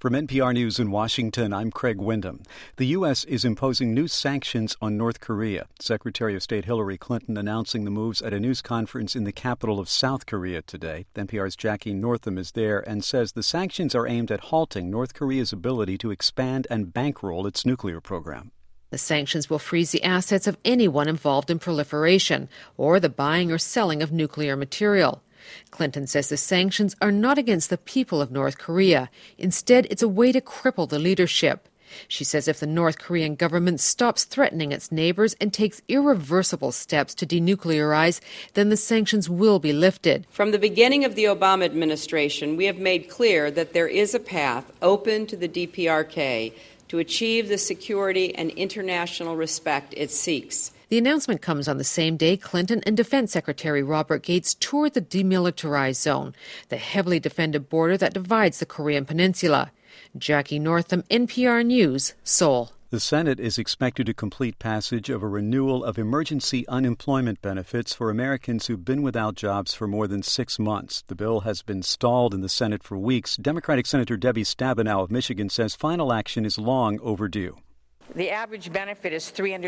From NPR News in Washington, I'm Craig Windham. The U.S. is imposing new sanctions on North Korea. Secretary of State Hillary Clinton announcing the moves at a news conference in the capital of South Korea today. NPR's Jackie Northam is there and says the sanctions are aimed at halting North Korea's ability to expand and bankroll its nuclear program. The sanctions will freeze the assets of anyone involved in proliferation or the buying or selling of nuclear material. Clinton says the sanctions are not against the people of North Korea. Instead, it's a way to cripple the leadership. She says if the North Korean government stops threatening its neighbors and takes irreversible steps to denuclearize, then the sanctions will be lifted. From the beginning of the Obama administration, we have made clear that there is a path open to the DPRK to achieve the security and international respect it seeks. The announcement comes on the same day Clinton and Defense Secretary Robert Gates toured the demilitarized zone, the heavily defended border that divides the Korean peninsula. Jackie Northam, NPR News, Seoul. The Senate is expected to complete passage of a renewal of emergency unemployment benefits for Americans who've been without jobs for more than 6 months. The bill has been stalled in the Senate for weeks. Democratic Senator Debbie Stabenow of Michigan says final action is long overdue. The average benefit is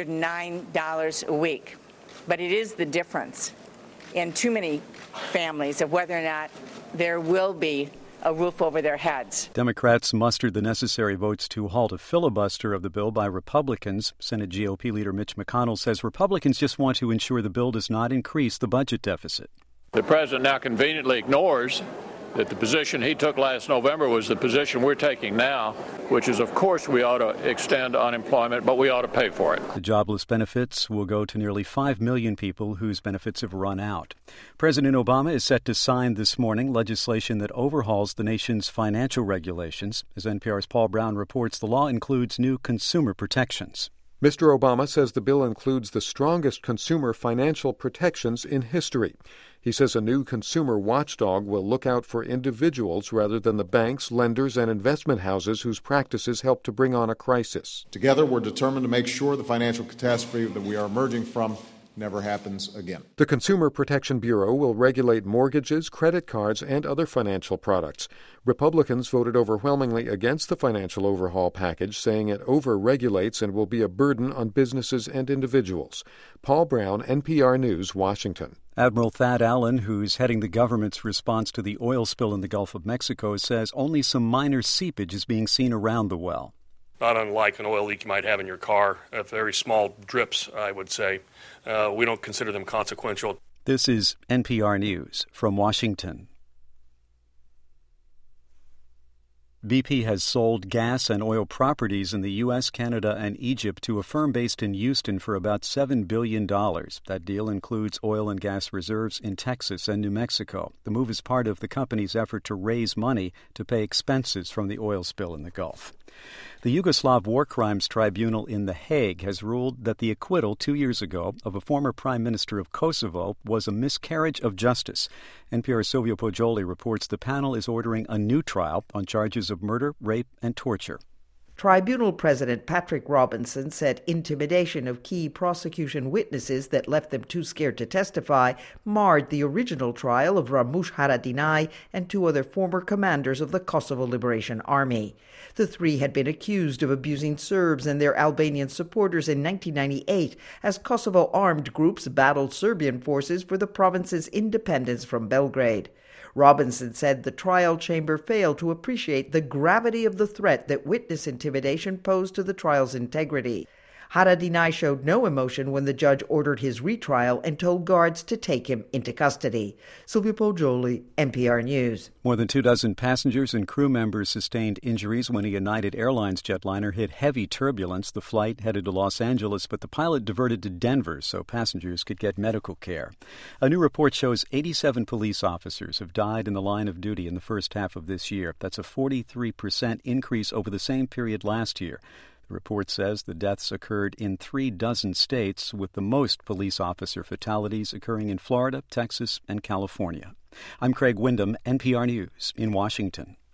$309 a week, but it is the difference in too many families of whether or not there will be a roof over their heads. Democrats mustered the necessary votes to halt a filibuster of the bill by Republicans. Senate GOP leader Mitch McConnell says Republicans just want to ensure the bill does not increase the budget deficit. The president now conveniently ignores that the position he took last November was the position we're taking now, which is, of course, we ought to extend unemployment, but we ought to pay for it. The jobless benefits will go to nearly 5 million people whose benefits have run out. President Obama is set to sign this morning legislation that overhauls the nation's financial regulations. As NPR's Paul Brown reports, the law includes new consumer protections. Mr. Obama says the bill includes the strongest consumer financial protections in history. He says a new consumer watchdog will look out for individuals rather than the banks, lenders, and investment houses whose practices help to bring on a crisis. Together, we're determined to make sure the financial catastrophe that we are emerging from never happens again. The Consumer Protection Bureau will regulate mortgages, credit cards, and other financial products. Republicans voted overwhelmingly against the financial overhaul package, saying it over-regulates and will be a burden on businesses and individuals. Paul Brown, NPR News, Washington. Admiral Thad Allen, who's heading the government's response to the oil spill in the Gulf of Mexico, says only some minor seepage is being seen around the well. Not unlike an oil leak you might have in your car, very small drips, I would say. We don't consider them consequential. This is NPR News from Washington. BP has sold gas and oil properties in the U.S., Canada, and Egypt to a firm based in Houston for about $7 billion. That deal includes oil and gas reserves in Texas and New Mexico. The move is part of the company's effort to raise money to pay expenses from the oil spill in the Gulf. The Yugoslav War Crimes Tribunal in The Hague has ruled that the acquittal 2 years ago of a former prime minister of Kosovo was a miscarriage of justice. NPR's Silvio Poggioli reports the panel is ordering a new trial on charges of murder, rape, and torture. Tribunal President Patrick Robinson said intimidation of key prosecution witnesses that left them too scared to testify marred the original trial of Ramush Haradinaj and 2 other former commanders of the Kosovo Liberation Army. The 3 had been accused of abusing Serbs and their Albanian supporters in 1998 as Kosovo armed groups battled Serbian forces for the province's independence from Belgrade. Robinson said the trial chamber failed to appreciate the gravity of the threat that witness intimidation posed to the trial's integrity. Haradinaj showed no emotion when the judge ordered his retrial and told guards to take him into custody. Silvio Poggioli, NPR News. More than 24 passengers and crew members sustained injuries when a United Airlines jetliner hit heavy turbulence. The flight headed to Los Angeles, but the pilot diverted to Denver so passengers could get medical care. A new report shows 87 police officers have died in the line of duty in the first half of this year. That's a 43% increase over the same period last year. The report says the deaths occurred in 36 states, with the most police officer fatalities occurring in Florida, Texas, and California. I'm Craig Windham, NPR News in Washington.